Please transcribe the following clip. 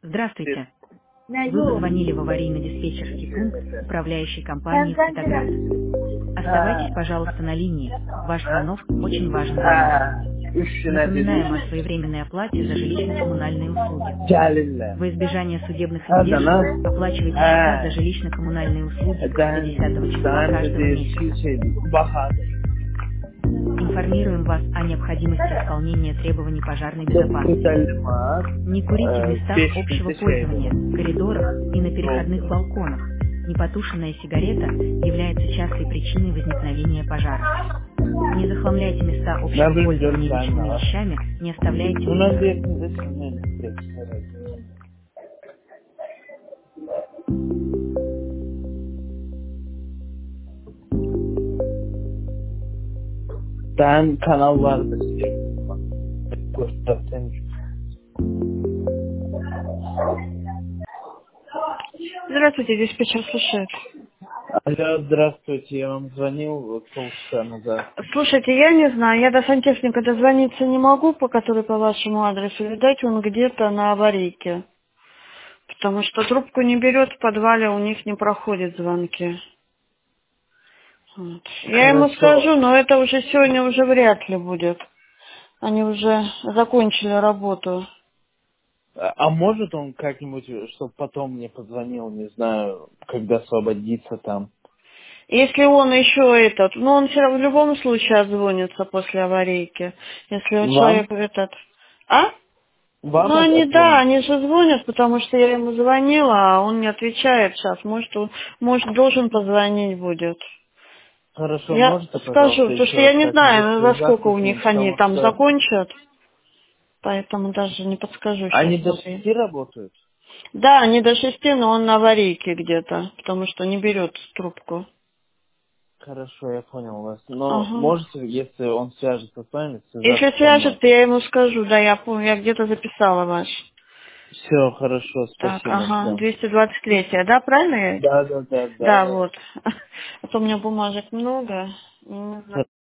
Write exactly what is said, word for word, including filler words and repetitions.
Здравствуйте. Вы позвонили в аварийно-диспетчерский пункт управляющей компании «Светоград». Оставайтесь, пожалуйста, на линии. Ваш звонок очень важен для нас. Напоминаем о своевременной оплате за жилищно-коммунальные услуги. Во избежание судебных издержек оплачивайте счета за жилищно-коммунальные услуги до десятого числа каждого месяца. Информируем вас о необходимости исполнения требований пожарной безопасности. Не курите в местах общего пользования, коридорах и на переходных балконах. Непотушенная сигарета является частой причиной возникновения пожара. Не захламляйте места общего пользования личными вещами, не оставляйте... Там канал vardı. Здравствуйте, диспетчер слушает. Алло, здравствуйте, я вам звонил вот полчаса назад. Слушайте, я не знаю, я до сантехника дозвониться не могу, по который по вашему адресу. Видать, он где-то на аварийке. Потому что трубку не берет, в подвале у них не проходят звонки. Вот. Я ему Хорошо. скажу, но это уже сегодня уже вряд ли будет. Они уже закончили работу. А а может он как-нибудь, чтобы потом мне позвонил, не знаю, когда освободится там? Если он еще этот, ну он все равно в любом случае отзвонится после аварийки. Если у Вам? человека этот... А? Вам Ну, они, да, отзвонит? они же звонят, потому что я ему звонила, а он не отвечает сейчас. Может, он, может, должен позвонить будет. Хорошо, Я можете, скажу, пожалуйста, потому еще что раз я не как-нибудь знаю, во сколько связаться у с ним, них они потому там что закончат, поэтому даже не подскажу сейчас. они до шести работают? Да, они до шести, но он на аварийке где-то, потому что не берет трубку. Хорошо, я понял вас. Но Ага. можете, если он свяжется с вами, Если связаться со мной? свяжет, я ему скажу, да, я помню, я где-то записала ваш. Все, хорошо, Так, спасибо, ага, все. двести двадцать три, да, правильно я? Да, да, да, да, Да, да. вот. А то у меня бумажек много. Не знаю.